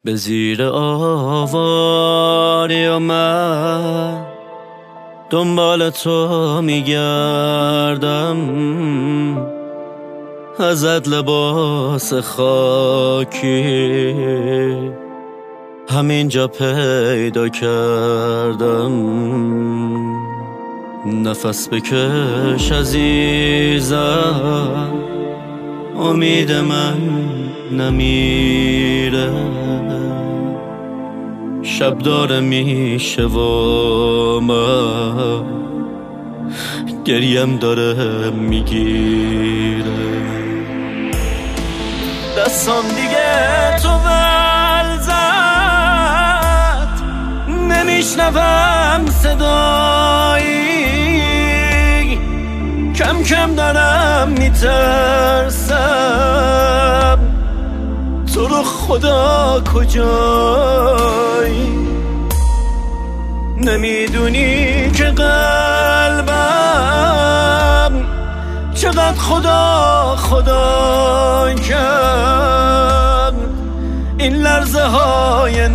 به زیر آواری و من دنبال تو میگردم، ازت لباس خاکی همینجا پیدا کردم. نفس بکش عزیزم، امید من نمیره. شب داره میشه و من گریم داره میگیره. دستم دیگه تو ول زد، نمیشنوم صدایی، کم کم دارم میترسم تو رو خدا کجایی. نمیدونی که قلبم چقدر خدا خدا کرد، این لرزه های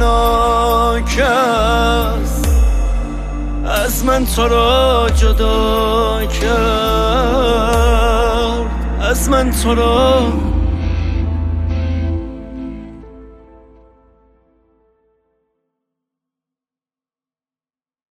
ناکس از من تو را جدا کرد، از من تو را